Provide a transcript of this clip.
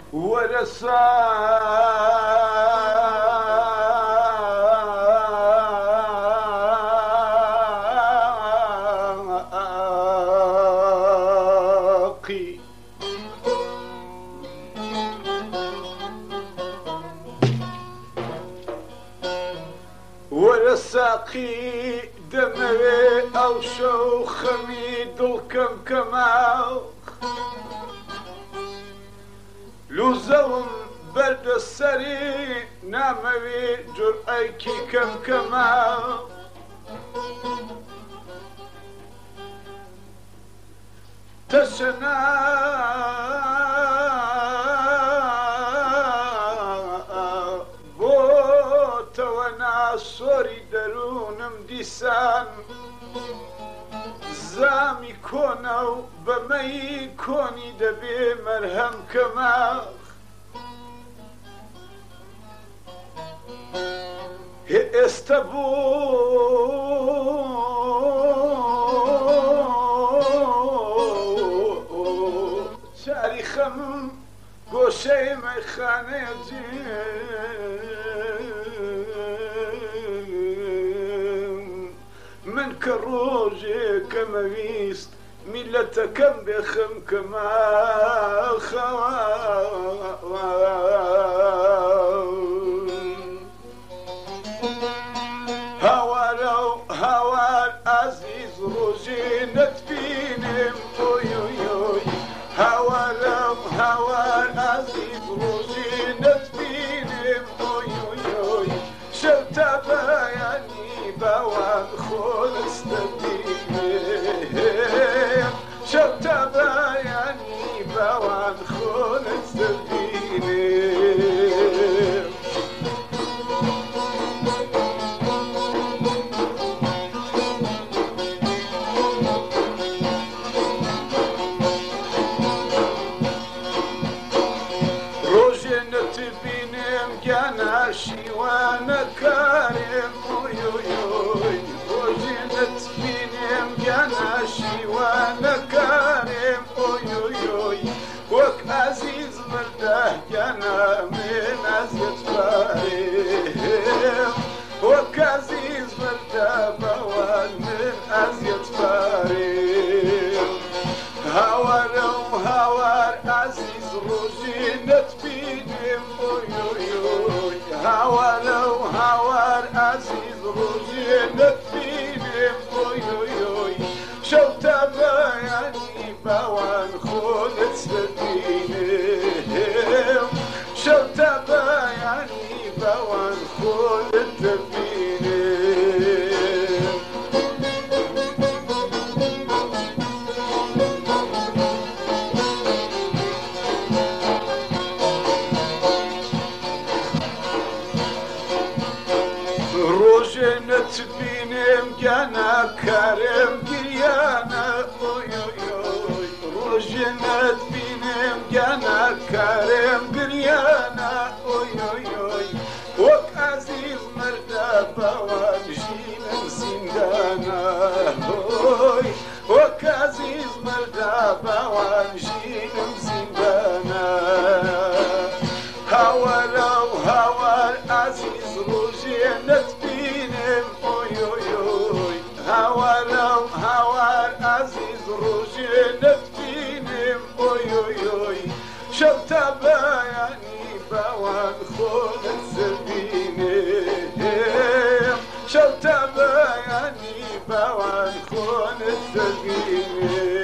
ورساقي ورساقي دموي او شو خميد الكمكماو لوزوم برد السري ناموي جرأيكي كمكماو تشنا بوت وانا صوري درونم ديسان زامي كونو بمي كوني دبي مرهم كماخ استبو تاريخم گوشه میخانه من كروجي كمويست ملتكم بخم كما هوارو هوار عزيز روجي نتبينم اوي اوي اوي هوارو هوار عزيز روجي نتبينم اوي اوي اوي شوتا بياني بوان خلص تبينم شوتا بياني بوان خلص تبينم جانا شيوانا كارم اوي اوي اوي وجنت بينم جانا شيوانا كارم اوي اوي اوي وك عزيز مرده جانا من ازيت فارم وك عزيز مرده بوان من ازيت فارم هوارو هوار عزيز روجينت بينم اوي اوي اوي هوارو هوار عزيز روجينت بينم اوي اوي اوي شوتا بياني بوان خلت سبينم شوتا بياني بوان خلت سبينم روجنت بينم جانا كرم جريانا اوي اوي اوي روجنت بينم جانا كرم جريانا اوي اوي اوي وك عزيز مردا بوان جينم زندانا اوي وك عزيز مردا بوان جينم زندانا هوارو هوار عزيز روجينت بينم اوي اوي اوي هوارو هوار عزيز روجينت بينم اوي اوي اوي شوتا بياني بوان خلت سبينم شوتا بياني بوان خلت سبينم